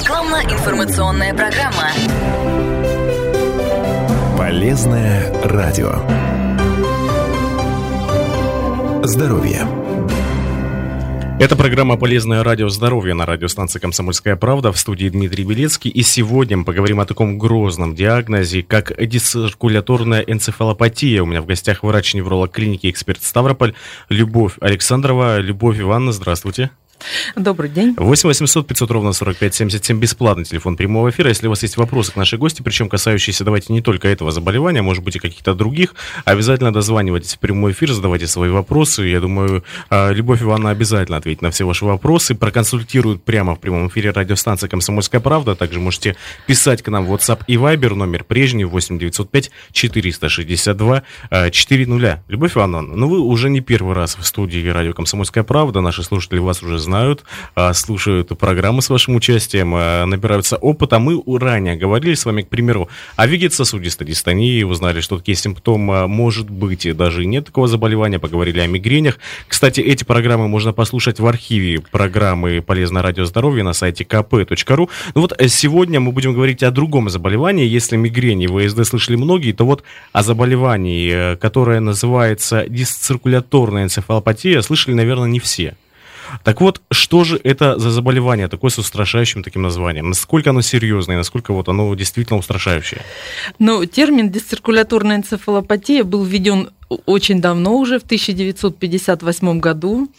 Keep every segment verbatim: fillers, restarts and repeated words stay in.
Рекламно-информационная программа. Полезное радио. Здоровье. Это программа «Полезное радио. Здоровье» на радиостанции «Комсомольская правда». В студии Дмитрий Белецкий. И сегодня мы поговорим о таком грозном диагнозе, как дисциркуляторная энцефалопатия. У меня в гостях врач-невролог клиники «Эксперт Ставрополь» Любовь Александрова. Любовь Ивановна, здравствуйте. Добрый день. восемь восемьсот пятьсот ровно сорок пять семьдесят семь, бесплатный телефон прямого эфира. Если у вас есть вопросы к нашей гости, причем касающиеся, давайте, не только этого заболевания, может быть, и каких-то других, обязательно дозванивайтесь в прямой эфир, задавайте свои вопросы. Я думаю, Любовь Ивановна обязательно ответит на все ваши вопросы, проконсультирует прямо в прямом эфире радиостанции «Комсомольская правда». Также можете писать к нам в WhatsApp и Viber, номер прежний, восемь девятьсот пять четыреста шестьдесят два четыреста. Любовь Ивановна, ну вы уже не первый раз в студии радио «Комсомольская правда», наши слушатели вас уже знают, слушают программы с вашим участием, набираются опыта. Мы ранее говорили с вами, к примеру, о вегетососудистой дистонии, узнали, что такие симптомы может быть, и даже и нет такого заболевания, поговорили о мигренях. Кстати, эти программы можно послушать в архиве программы «Полезное радио. Здоровье» на сайте ка пэ точка ру. Ну вот сегодня мы будем говорить о другом заболевании. Если мигрени и вэ эс дэ слышали многие, то вот о заболевании, которое называется дисциркуляторная энцефалопатия, слышали, наверное, не все. Так вот, что же это за заболевание такое с устрашающим таким названием? Насколько оно серьезное, насколько вот оно действительно устрашающее? Ну, термин дисциркуляторная энцефалопатия был введен очень давно уже, в тысяча девятьсот пятьдесят восьмом году.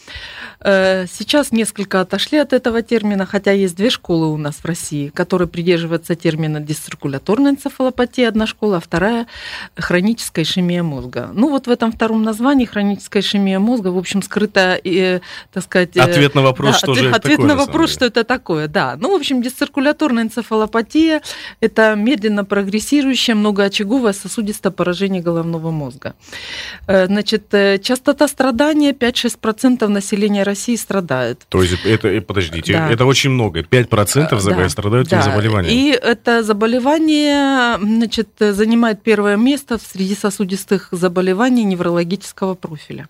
Сейчас несколько отошли от этого термина, хотя есть две школы у нас в России, которые придерживаются термина дисциркуляторная энцефалопатия, одна школа, а вторая – хроническая ишемия мозга. Ну вот в этом втором названии хроническая ишемия мозга, в общем, скрыто, и, так сказать… Ответ на вопрос, да, что ответ, же это ответ такое, на на вопрос, что это такое, да. Ну, в общем, дисциркуляторная энцефалопатия – это медленно прогрессирующее многоочаговое сосудистое поражение головного мозга. Значит, частота страдания пять-шесть процентов населения России страдает. То есть это, подождите, да. Это очень много, пять процентов да, страдают да. этим заболеванием. И это заболевание, значит, занимает первое место среди сосудистых заболеваний неврологического профиля.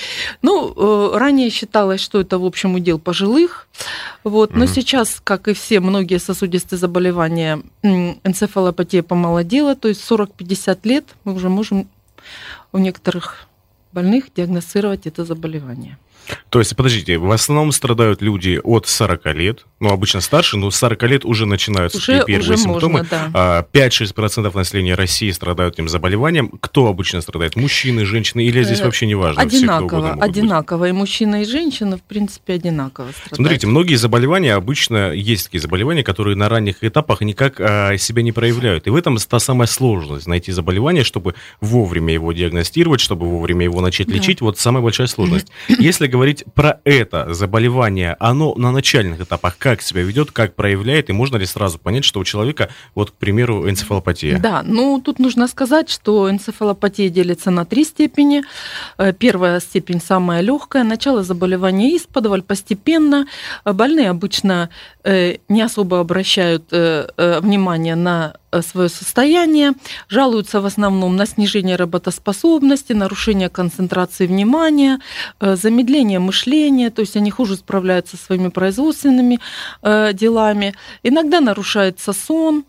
Ну, ранее считалось, что это, в общем, удел пожилых, вот, но mm-hmm. сейчас, как и все многие сосудистые заболевания, энцефалопатия помолодела, то есть сорок-пятьдесят лет мы уже можем у некоторых больных диагностировать это заболевание. То есть, подождите, в основном страдают люди от сорока лет, ну, обычно старше, но с сорока лет уже начинаются уже, такие первые уже симптомы. Можно, да. пять-шесть процентов населения России страдают этим заболеванием. Кто обычно страдает? Мужчины, женщины? Или здесь вообще не важно? Одинаково, одинаково. И мужчины, и женщины, в принципе, одинаково страдают. Смотрите, многие заболевания, обычно есть такие заболевания, которые на ранних этапах никак а, себя не проявляют. И в этом та самая сложность, найти заболевание, чтобы вовремя его диагностировать, чтобы вовремя его начать да. лечить. Вот самая большая сложность. Если говорить про это заболевание, оно на начальных этапах как себя ведет, как проявляет, и можно ли сразу понять, что у человека, вот, к примеру, энцефалопатия? Да, ну тут нужно сказать, что энцефалопатия делится на три степени. Первая степень самая легкая, начало заболевания исподволь, постепенно. Больные обычно не особо обращают внимание на свое состояние, жалуются в основном на снижение работоспособности, нарушение концентрации внимания, замедление мышления, то есть они хуже справляются со своими производственными делами. Иногда нарушается сон,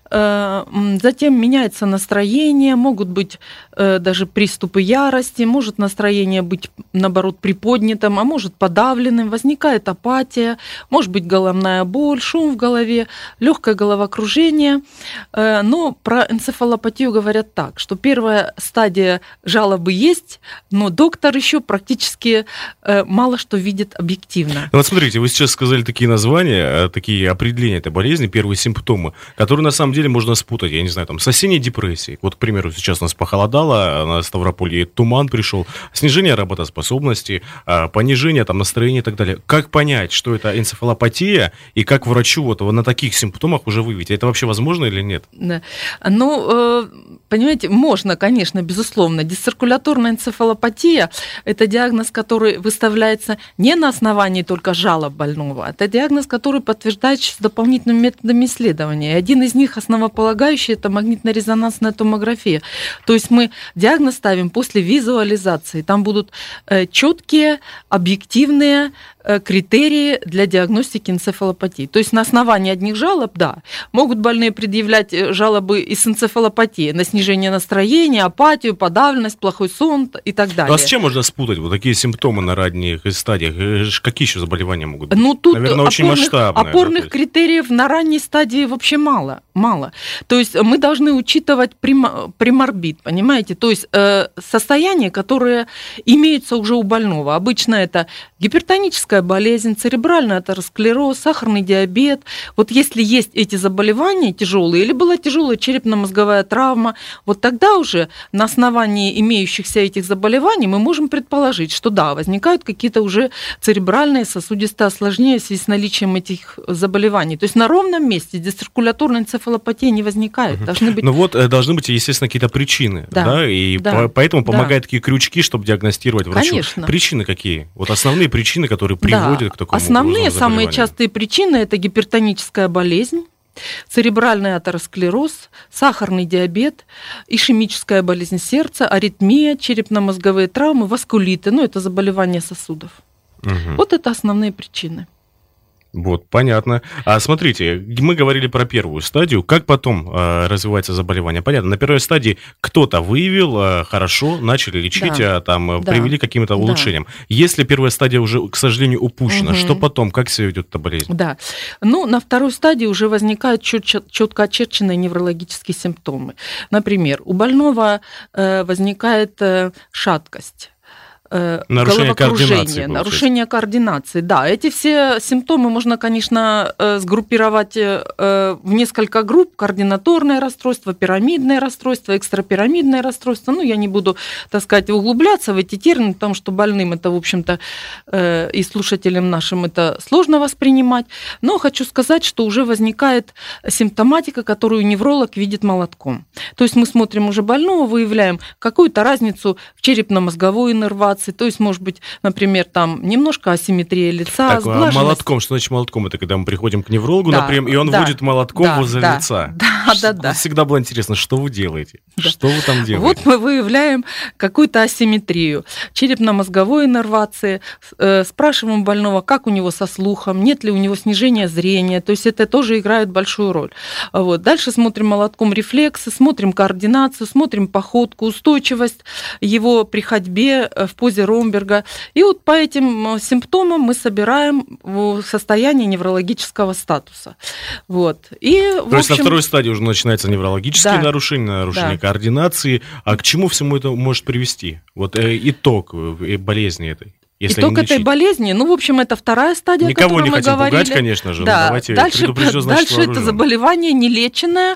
затем меняется настроение, могут быть даже приступы ярости, может настроение быть, наоборот, приподнятым, а может подавленным, возникает апатия, может быть головная боль, шум в голове, легкое головокружение. Но про энцефалопатию говорят так, что первая стадия жалобы есть, но доктор еще практически мало что видит объективно. Вот смотрите, вы сейчас сказали такие названия, такие определения этой болезни, первые симптомы, которые на самом деле можно спутать, я не знаю, там, с осенней депрессией. Вот, к примеру, сейчас у нас похолодало, на Ставрополье туман пришел, снижение работоспособности, понижение там, настроения и так далее. Как понять, что это энцефалопатия, и как врачу вот на таких симптомах уже выявить? Это вообще возможно или нет? Да. Ну, понимаете, можно, конечно, безусловно. Дисциркуляторная энцефалопатия – это диагноз, который выставляется не на основании только жалоб больного, это диагноз, который подтверждается дополнительными методами исследования. Один из них – основополагающее – это магнитно-резонансная томография. То есть мы диагноз ставим после визуализации. Там будут четкие, объективные критерии для диагностики энцефалопатии. То есть на основании одних жалоб, да, могут больные предъявлять жалобы и с энцефалопатией на снижение настроения, апатию, подавленность, плохой сон и так далее. Ну, а с чем можно спутать вот такие симптомы на ранних стадиях? Какие еще заболевания могут быть? Ну, тут наверное, очень опорных, масштабные. Опорных да, критериев на ранней стадии вообще мало. Мало. То есть мы должны учитывать прим, приморбид, понимаете? То есть э, состояния, которые имеются уже у больного. Обычно это гипертоническая болезнь, церебральный атеросклероз, сахарный диабет. Вот если есть эти заболевания тяжелые, или была тяжелая черепно-мозговая травма, вот тогда уже на основании имеющихся этих заболеваний мы можем предположить, что да, возникают какие-то уже церебральные сосудистые осложнения в связи с наличием этих заболеваний. То есть на ровном месте дециркуляторная энцефалопатия не возникает. Должны быть... Ну вот, должны быть, естественно, какие-то причины, да, да? И да, по- поэтому помогают да. такие крючки, чтобы диагностировать врачу. Конечно. Причины какие? Вот основные причины, которые приводят да. к такому Основные, заболеванию. самые частые причины – это гипертоническая болезнь, церебральный атеросклероз, сахарный диабет, ишемическая болезнь сердца, аритмия, черепно-мозговые травмы, васкулиты, ну это заболевания сосудов. Угу. Вот это основные причины. Вот, понятно. А смотрите, мы говорили про первую стадию. Как потом э, развивается заболевание? Понятно, на первой стадии кто-то выявил, э, хорошо, начали лечить, да. а, там, да. привели к каким-то улучшениям. Да. Если первая стадия уже, к сожалению, упущена, угу. что потом? Как себя ведет эта болезнь? Да. Ну, на второй стадии уже возникают четко очерченные неврологические симптомы. Например, у больного э, возникает э, шаткость. Нарушение координации. Нарушение координации, да. Эти все симптомы можно, конечно, сгруппировать в несколько групп. Координаторное расстройство, пирамидное расстройство, экстрапирамидное расстройство. Ну, я не буду, так сказать, углубляться в эти термины, потому что больным это, в общем-то, и слушателям нашим это сложно воспринимать. Но хочу сказать, что уже возникает симптоматика, которую невролог видит молотком. То есть мы смотрим уже больного, выявляем какую-то разницу в черепно-мозговой иннервации. То есть, может быть, например, там немножко асимметрия лица, так, сглаженность. А молотком, что значит молотком? Это когда мы приходим к неврологу, да, например, и он да, вводит молотком да, возле да, лица. Да, да, да. Всегда было интересно, что вы делаете? Да. Что вы там делаете? Вот мы выявляем какую-то асимметрию черепно-мозговой иннервации, спрашиваем больного, как у него со слухом, нет ли у него снижения зрения. То есть это тоже играет большую роль. Вот. Дальше смотрим молотком рефлексы, смотрим координацию, смотрим походку, устойчивость его при ходьбе в позе Ромберга. И вот по этим симптомам мы собираем состояние неврологического статуса. Вот. И, То в есть общем... на второй стадии уже начинаются неврологические да. нарушения, нарушение да. координации. А к чему всему это может привести? Вот э, итог э, болезни этой. Если Итог этой болезни, ну, в общем, это вторая стадия, Никого о которой не мы хотим говорили. Пугать, конечно же, да. но давайте дальше, предупрежден, значит, дальше это заболевание нелеченное,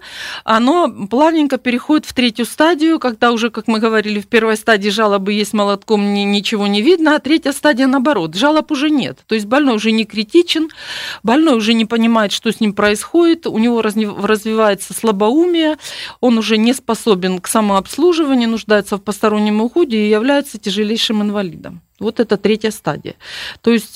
оно плавненько переходит в третью стадию, когда уже, как мы говорили, в первой стадии жалобы есть молотком, ничего не видно, а третья стадия наоборот, жалоб уже нет. То есть больной уже не критичен, больной уже не понимает, что с ним происходит, у него развивается слабоумие, он уже не способен к самообслуживанию, нуждается в постороннем уходе и является тяжелейшим инвалидом. Вот это третья стадия. То есть,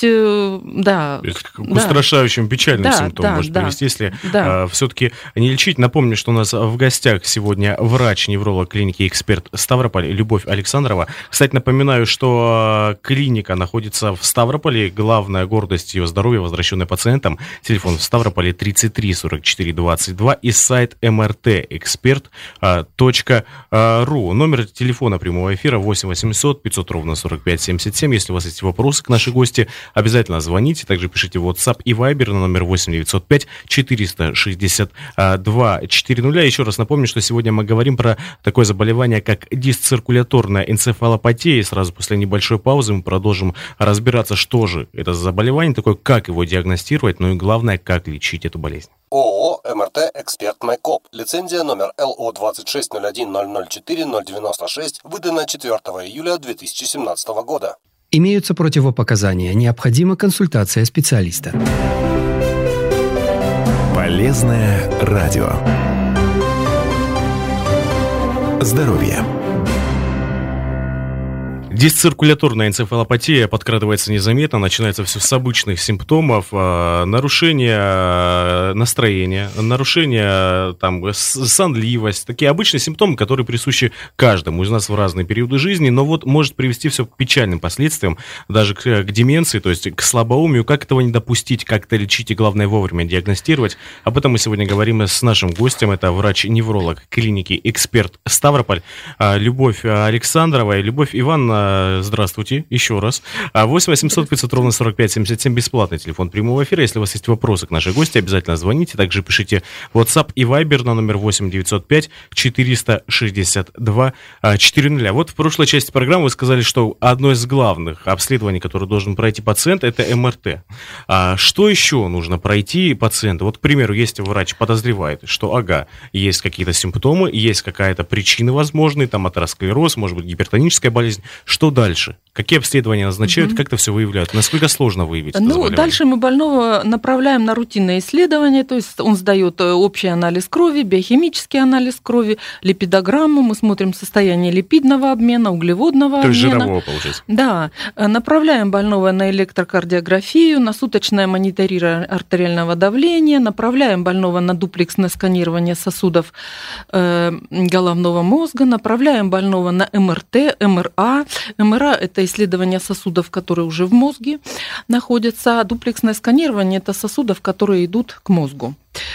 да. К устрашающим, печальным да, симптомам да, может да, привести, если да. а, все-таки не лечить. Напомню, что у нас в гостях сегодня врач-невролог клиники «Эксперт» Ставрополь Любовь Александрова. Кстати, напоминаю, что клиника находится в Ставрополе. Главная гордость ее здоровья, возвращенная пациентам. Телефон в Ставрополе тридцать три сорок четыре двадцать два и сайт эм эр тэ эксперт точка ру. Номер телефона прямого эфира восемь восемьсот пятьсот ровно сорок пять семьдесят семь. Если у вас есть вопросы к нашей гости, обязательно звоните. Также пишите в WhatsApp и Viber на номер восемь девятьсот пять четыреста шестьдесят два четыреста. Еще раз напомню, что сегодня мы говорим про такое заболевание, как дисциркуляторная энцефалопатия. И сразу после небольшой паузы мы продолжим разбираться, что же это за заболевание такое, как его диагностировать, ну и главное, как лечить эту болезнь. ООО «эм эр тэ Эксперт Майкоп». Лицензия номер эл о двадцать шесть ноль один ноль ноль четыре ноль девяносто шесть, выдана четвёртого июля две тысячи семнадцатого года. Имеются противопоказания. Необходима консультация специалиста. Полезное радио. Здоровье. Дисциркуляторная энцефалопатия подкрадывается незаметно, начинается все с обычных симптомов, э, нарушение настроения, нарушение, там, сонливость, такие обычные симптомы, которые присущи каждому из нас в разные периоды жизни, но вот может привести все к печальным последствиям, даже к, к деменции, то есть к слабоумию, как этого не допустить, как это лечить и, главное, вовремя диагностировать. Об этом мы сегодня говорим с нашим гостем, это врач-невролог клиники «Эксперт» Ставрополь, Любовь Александрова. И Любовь Ивановна, здравствуйте еще раз. восемь восемьсот пятьсот ровно сорок пять семьдесят семь, бесплатный телефон прямого эфира. Если у вас есть вопросы к нашей гости, обязательно звоните. Также пишите WhatsApp и Viber на номер восемь девятьсот пять четыреста шестьдесят два четыреста. Вот в прошлой части программы вы сказали, что одно из главных обследований, которое должен пройти пациент, это эм эр тэ. А что еще нужно пройти пациенту? Вот, к примеру, если врач подозревает, что, ага, есть какие-то симптомы, есть какая-то причина возможная, там атеросклероз, может быть, гипертоническая болезнь. Что дальше? Какие обследования назначают, mm-hmm. как это все выявляют? Насколько сложно выявить это Ну, заболевание? Дальше мы больного направляем на рутинное исследование, то есть он сдает общий анализ крови, биохимический анализ крови, липидограмму, мы смотрим состояние липидного обмена, углеводного то обмена. То есть жирового, получается? Да. Направляем больного на электрокардиографию, на суточное мониторирование артериального давления, направляем больного на дуплексное сканирование сосудов э, головного мозга, направляем больного на эм эр тэ, эм эр а. эм эр а – это исследование сосудов, которые уже в мозге находятся, а дуплексное сканирование – это сосудов, которые идут к мозгу.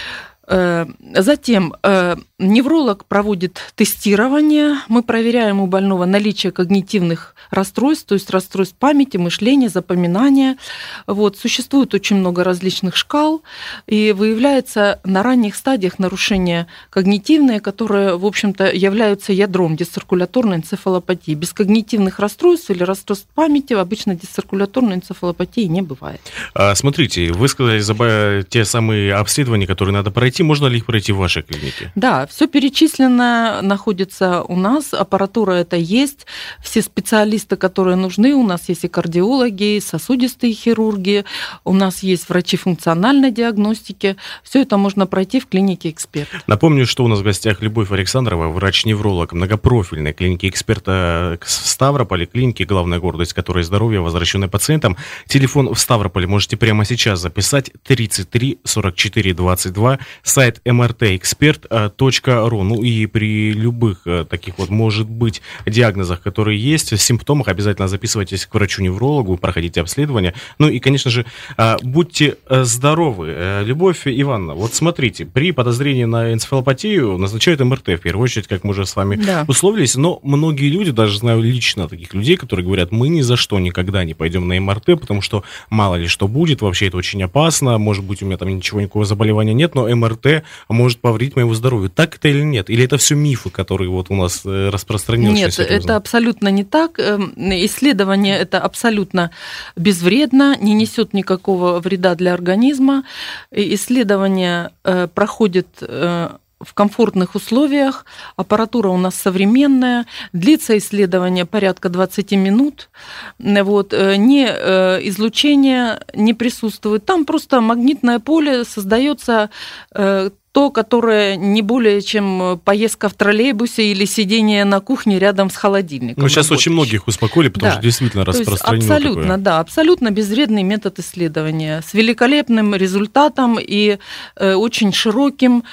Затем невролог проводит тестирование, мы проверяем у больного наличие когнитивных расстройств, то есть расстройств памяти, мышления, запоминания. Вот. Существует очень много различных шкал, и выявляется на ранних стадиях нарушения когнитивные, которые, в общем-то, являются ядром дисциркуляторной энцефалопатии. Без когнитивных расстройств или расстройств памяти обычно дисциркуляторной энцефалопатии не бывает. А, смотрите, вы сказали за те самые обследования, которые надо пройти. Можно ли их пройти в вашей клинике? Да, все перечислено находится у нас, аппаратура это есть, все специалисты, которые нужны, у нас есть и кардиологи, и сосудистые хирурги, у нас есть врачи функциональной диагностики, все это можно пройти в клинике «Эксперт». Напомню, что у нас в гостях Любовь Александрова, врач-невролог многопрофильной клиники «Эксперта» в Ставрополе, клиники, главная гордость которой здоровье, возвращенное пациентам. Телефон в Ставрополе можете прямо сейчас записать: тридцать три сорок четыре двадцать два, сайт эм эр тэ эксперт точка ру. Ну и при любых таких вот, может быть, диагнозах, которые есть, симптомах, обязательно записывайтесь к врачу-неврологу, проходите обследование. Ну и, конечно же, будьте здоровы. Любовь Ивановна, вот смотрите, при подозрении на энцефалопатию назначают эм эр тэ, в первую очередь, как мы уже с вами да. условились, но многие люди, даже знаю лично таких людей, которые говорят, мы ни за что никогда не пойдем на эм эр тэ, потому что мало ли что будет, вообще это очень опасно, может быть, у меня там ничего, никакого заболевания нет, но эм эр тэ может повредить моему здоровью. Так это или нет? Или это все мифы, которые вот у нас распространены? Нет, это абсолютно не так. Исследование это абсолютно безвредно, не несет никакого вреда для организма. Исследование проходит в комфортных условиях, аппаратура у нас современная, длится исследование порядка двадцать минут, вот, не излучение не присутствует, там просто магнитное поле создается, то, которое не более чем поездка в троллейбусе или сидение на кухне рядом с холодильником. Ну, сейчас работающий. Очень многих успокоили, потому да. что действительно То распространено абсолютно, такое. да, абсолютно безвредный метод исследования с великолепным результатом и э, очень широким,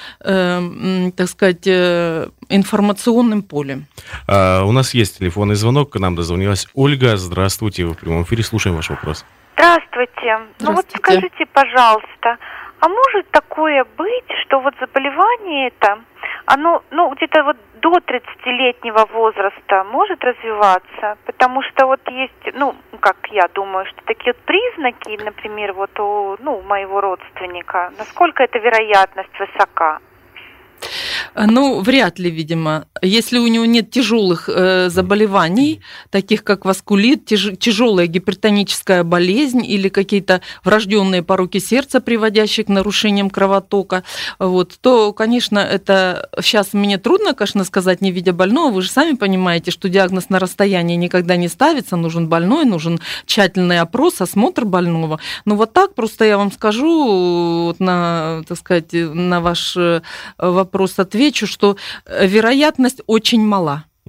э, так сказать, э, информационным полем. А, у нас есть телефонный звонок, к нам дозвонилась Ольга. Здравствуйте, вы в прямом эфире, слушаем ваш вопрос. Здравствуйте. Здравствуйте. Ну вот скажите, пожалуйста, а может такое быть, что вот заболевание это, оно, ну, где-то вот до тридцатилетнего возраста может развиваться? Потому что вот есть, ну, как я думаю, что такие вот признаки, например, вот у, ну, моего родственника, насколько эта вероятность высока? Ну, вряд ли, видимо. Если у него нет тяжелых э, заболеваний, таких как васкулит, тяж, тяжелая гипертоническая болезнь или какие-то врожденные пороки сердца, приводящие к нарушениям кровотока, вот, то, конечно, это сейчас мне трудно, конечно, сказать, не видя больного. Вы же сами понимаете, что диагноз на расстоянии никогда не ставится. Нужен больной, нужен тщательный опрос, осмотр больного. Но вот так просто я вам скажу, вот на, так сказать, на ваш вопрос отвечу, что вероятность очень мала.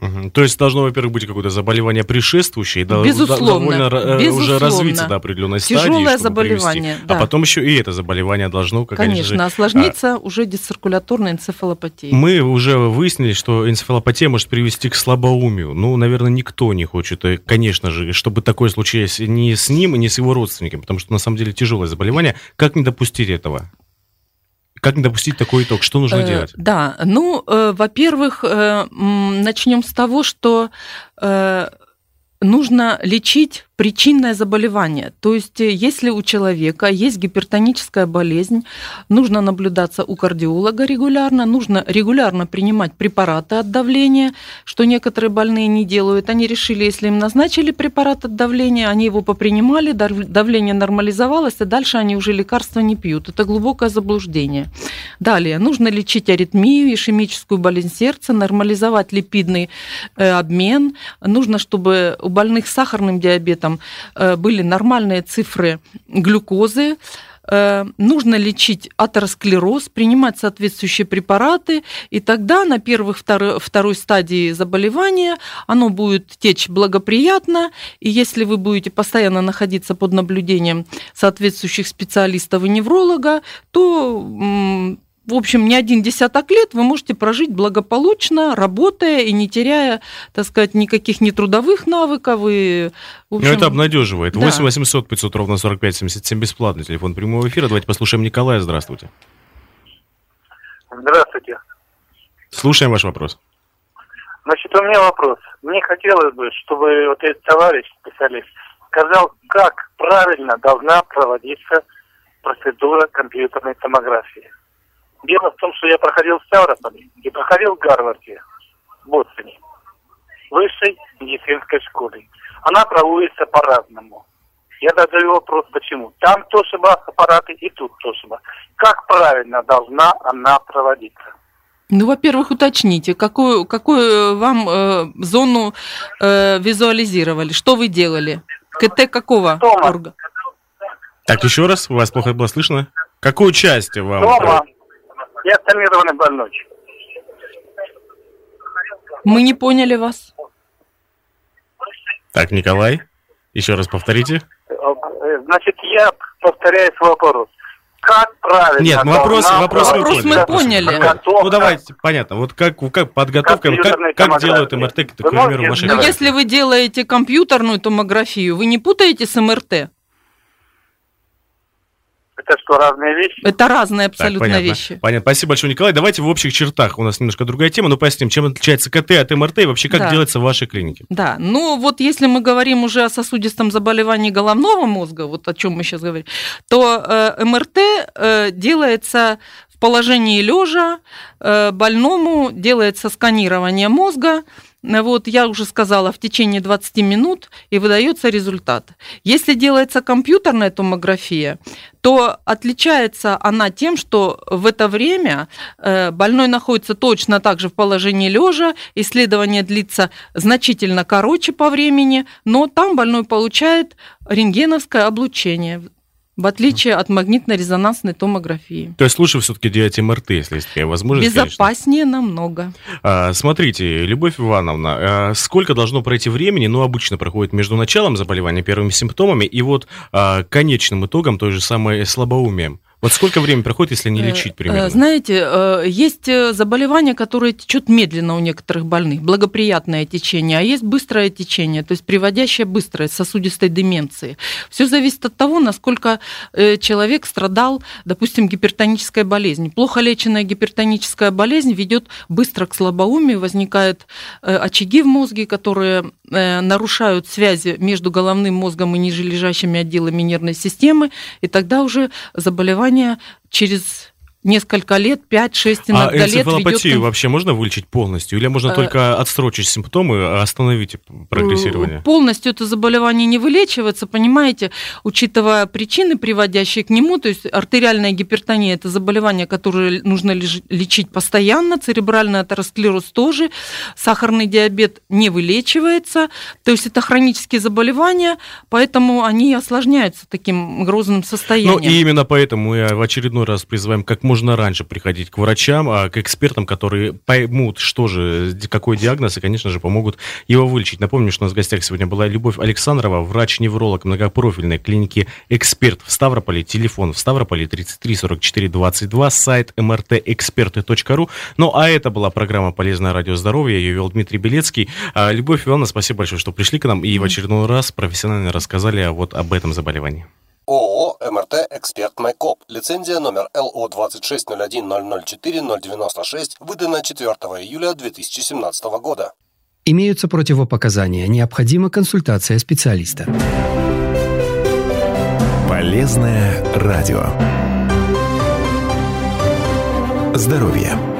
Угу. То есть должно, во-первых, быть какое-то заболевание предшествующее, безусловно, довольно безусловно. уже развиться до определенной стадии, тяжелое чтобы заболевание, привести. да. А потом еще и это заболевание должно, как конечно, же, осложниться а... уже дисциркуляторной энцефалопатией. Мы уже выяснили, что энцефалопатия может привести к слабоумию. Ну, наверное, никто не хочет, конечно же, чтобы такое случилось ни с ним, ни с его родственниками, потому что на самом деле тяжелое заболевание. Как не допустить этого? Как не допустить такой итог? Что нужно э, делать? Да, ну, э, во-первых, э, начнем с того, что э, нужно лечить причинное заболевание. То есть, если у человека есть гипертоническая болезнь, нужно наблюдаться у кардиолога регулярно, нужно регулярно принимать препараты от давления, что некоторые больные не делают. Они решили, если им назначили препарат от давления, они его попринимали, давление нормализовалось, и дальше они уже лекарства не пьют. Это глубокое заблуждение. Далее, нужно лечить аритмию, ишемическую болезнь сердца, нормализовать липидный обмен. Нужно, чтобы у больных с сахарным диабетом были нормальные цифры глюкозы. Нужно лечить атеросклероз, принимать соответствующие препараты, и тогда на первых, второй, второй стадии заболевания оно будет течь благоприятно, и если вы будете постоянно находиться под наблюдением соответствующих специалистов и невролога, то... В общем, не один десяток лет вы можете прожить благополучно, работая и не теряя, так сказать, никаких нетрудовых навыков. И, в общем... Ну, это обнадеживает. Да. восемь восемьсот пятьсот ровно сорок пять семьдесят семь бесплатный телефон прямого эфира. Давайте послушаем Николая. Здравствуйте. Здравствуйте. Слушаем ваш вопрос. Значит, у меня вопрос. Мне хотелось бы, чтобы вот этот товарищ, специалист, сказал, как правильно должна проводиться процедура компьютерной томографии. Дело в том, что я проходил в Ставрополе и проходил в Гарварде, в Бостоне, в высшей медицинской школе. Она проводится по-разному. Я задаю вопрос, почему. Там тоже аппараты и тут тоже. Как правильно должна она проводиться? Ну, во-первых, уточните, какую, какую вам э, зону э, визуализировали, что вы делали? КТ какого органа? Так, еще раз, вас плохо было слышно. Какую часть вам? Дома. Я томированный больной. Мы не поняли вас. Так, Николай, еще раз повторите. Значит, я повторяю свой вопрос. Как правильно? Нет, вопрос, вопрос, вопрос мы поняли. Ну, давайте, понятно. Вот как, как подготовка, как, как делают МРТ, к примеру, в вашей Ну, если вы делаете компьютерную томографию, вы не путаете с МРТ? Это что, разные вещи? Это разные абсолютно так, понятно. вещи. Понятно. Спасибо большое, Николай. Давайте в общих чертах. У нас немножко другая тема, но поясним, чем отличается КТ от МРТ и вообще как да. делается в вашей клинике. Да, ну вот если мы говорим уже о сосудистом заболевании головного мозга, вот о чем мы сейчас говорим, то э, МРТ э, делается в положении лежа, э, больному делается сканирование мозга. Вот, я уже сказала, в течение двадцати минут и выдается результат. Если делается компьютерная томография, то отличается она тем, что в это время больной находится точно так же в положении лежа, исследование длится значительно короче по времени, но там больной получает рентгеновское облучение, в отличие от магнитно-резонансной томографии. То есть лучше все-таки делать МРТ, если есть такая возможность. Безопаснее, конечно, намного. А, смотрите, Любовь Ивановна, а сколько должно пройти времени, ну, обычно проходит между началом заболевания, первыми симптомами, и вот а, конечным итогом, той же самой слабоумием? Вот сколько времени проходит, если не лечить примерно? Знаете, есть заболевания, которые течут медленно у некоторых больных, благоприятное течение, а есть быстрое течение, то есть приводящее быстрое сосудистой деменции. Все зависит от того, насколько человек страдал, допустим, гипертонической болезнью. Плохо леченная гипертоническая болезнь ведет быстро к слабоумию, возникают очаги в мозге, которые нарушают связи между головным мозгом и нижележащими отделами нервной системы, и тогда уже заболевание через несколько лет, пять-шесть иногда лет. А энцефалопатию ведет... вообще можно вылечить полностью? Или можно только отсрочить симптомы, а остановить прогрессирование? Полностью это заболевание не вылечивается, понимаете, учитывая причины, приводящие к нему, то есть артериальная гипертония – это заболевание, которое нужно лечить постоянно, церебральный атеросклероз тоже, сахарный диабет не вылечивается, то есть это хронические заболевания, поэтому они осложняются таким грозным состоянием. Ну и именно поэтому мы в очередной раз призываем как можно можно раньше приходить к врачам, а к экспертам, которые поймут, что же, какой диагноз, и, конечно же, помогут его вылечить. Напомню, что у нас в гостях сегодня была Любовь Александрова, врач-невролог многопрофильной клиники «Эксперт» в Ставрополе. Телефон в Ставрополе тридцать три сорок четыре двадцать два, сайт эм эр тэ эксперты точка ру. Ну, а это была программа «Полезное радио здоровья». Ее вел Дмитрий Белецкий. Любовь Ивановна, спасибо большое, что пришли к нам и в очередной раз профессионально рассказали вот об этом заболевании. ООО «эм эр тэ Эксперт Майкоп». Лицензия номер эл о двадцать шесть ноль один ноль ноль четыре ноль девяносто шесть выдана четвёртого июля две тысячи семнадцатого года. Имеются противопоказания. Необходима консультация специалиста. Полезное радио. Здоровье.